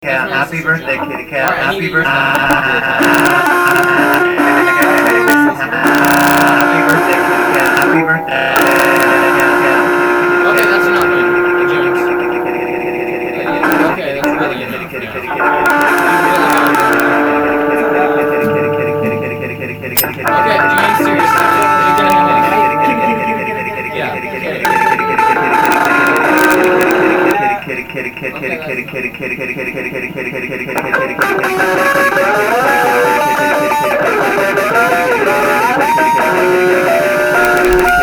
cat. Happy birthday, kitty cat. Happy birthday. Happy birthday, kitty cat. Happy birthday. Okay, that's enough. Okay, that's really enough. Okay, James, seriously. You're gonna have kitty